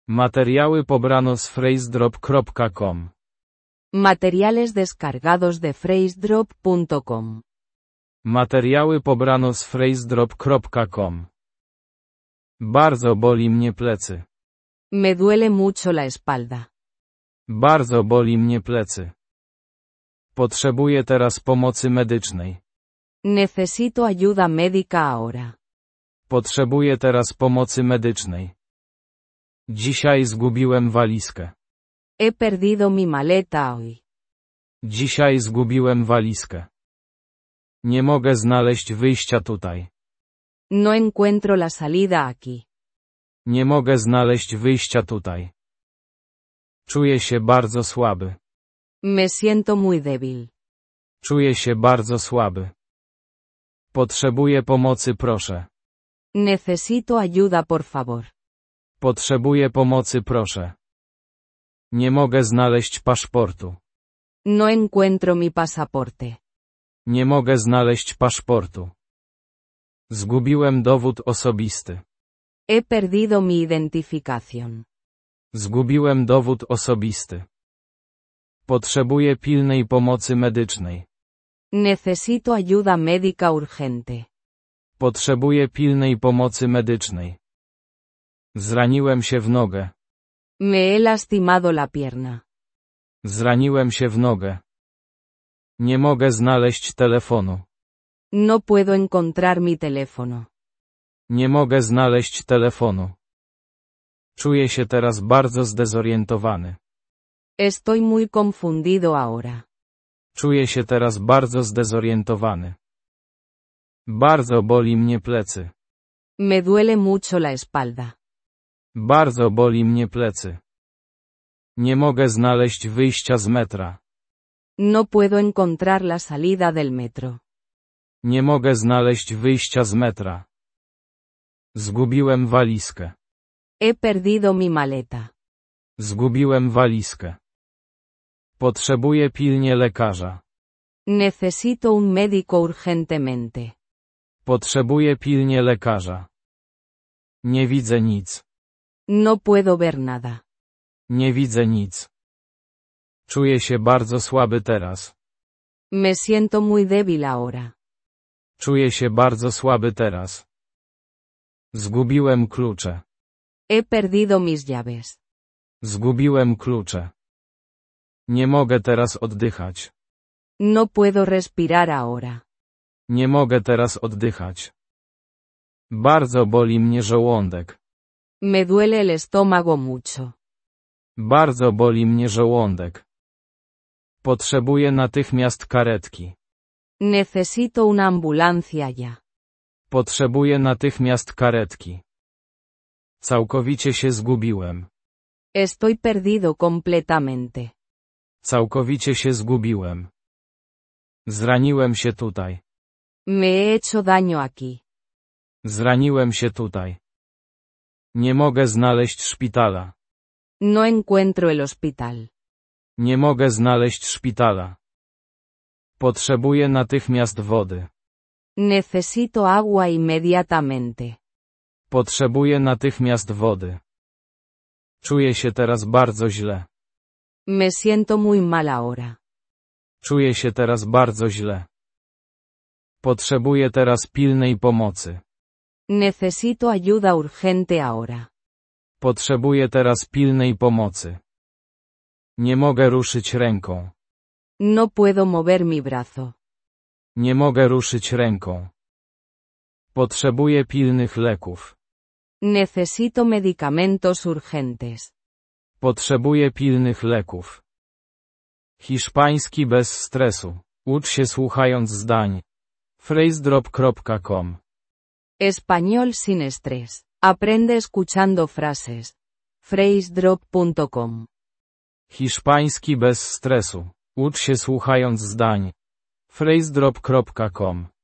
Materiały pobrano z phrasedrop.com. Materiales descargados de phrasedrop.com. Materiały pobrano z phrasedrop.com. Bardzo boli mnie plecy. Me duele mucho la espalda. Bardzo boli mnie plecy. Potrzebuję teraz pomocy medycznej. Necesito ayuda médica ahora. Potrzebuję teraz pomocy medycznej. Dzisiaj zgubiłem walizkę. He perdido mi maleta hoy. Dzisiaj zgubiłem walizkę. Nie mogę znaleźć wyjścia tutaj. No encuentro la salida aquí. Nie mogę znaleźć wyjścia tutaj. Czuję się bardzo słaby. Me siento muy débil. Czuję się bardzo słaby. Potrzebuję pomocy, proszę. Necesito ayuda, por favor. Potrzebuję pomocy, proszę. Nie mogę znaleźć paszportu. No encuentro mi pasaporte. Nie mogę znaleźć paszportu. Zgubiłem dowód osobisty. He perdido mi identificación. Zgubiłem dowód osobisty. Potrzebuję pilnej pomocy medycznej. Necesito ayuda médica urgente. Potrzebuję pilnej pomocy medycznej. Zraniłem się w nogę. Me he lastimado la pierna. Zraniłem się w nogę. Nie mogę znaleźć telefonu. No puedo encontrar mi teléfono. Nie mogę znaleźć telefonu. Czuję się teraz bardzo zdezorientowany. Estoy muy confundido ahora. Czuję się teraz bardzo zdezorientowany. Bardzo boli mnie plecy. Me duele mucho la espalda. Bardzo boli mnie plecy. Nie mogę znaleźć wyjścia z metra. No puedo encontrar la salida del metro. Nie mogę znaleźć wyjścia z metra. Zgubiłem walizkę. He perdido mi maleta. Zgubiłem walizkę. Potrzebuję pilnie lekarza. Necesito un médico urgentemente. Potrzebuję pilnie lekarza. Nie widzę nic. No puedo ver nada. Nie widzę nic. Czuję się bardzo słaby teraz. Me siento muy débil ahora. Czuję się bardzo słaby teraz. Zgubiłem klucze. He perdido mis llaves. Zgubiłem klucze. Nie mogę teraz oddychać. No puedo respirar ahora. Nie mogę teraz oddychać. Bardzo boli mnie żołądek. Me duele el estómago mucho. Bardzo boli mnie żołądek. Potrzebuję natychmiast karetki. Necesito una ambulancia ya. Potrzebuję natychmiast karetki. Całkowicie się zgubiłem. Estoy perdido completamente. Całkowicie się zgubiłem. Zraniłem się tutaj. Me he hecho daño aquí. Zraniłem się tutaj. Nie mogę znaleźć szpitala. No encuentro el hospital. Nie mogę znaleźć szpitala. Potrzebuję natychmiast wody. Necesito agua inmediatamente. Potrzebuję natychmiast wody. Czuję się teraz bardzo źle. Me siento muy mal ahora. Czuję się teraz bardzo źle. Potrzebuję teraz pilnej pomocy. Necesito ayuda urgente ahora. Potrzebuję teraz pilnej pomocy. Nie mogę ruszyć ręką. No puedo mover mi brazo. Nie mogę ruszyć ręką. Potrzebuję pilnych leków. Necesito medicamentos urgentes. Potrzebuję pilnych leków. Hiszpański bez stresu. Ucz się słuchając zdań. phrasedrop.com. Español sin estrés. Aprende escuchando frases. phrasedrop.com. Hiszpański bez stresu. Ucz się słuchając zdań. phrasedrop.com.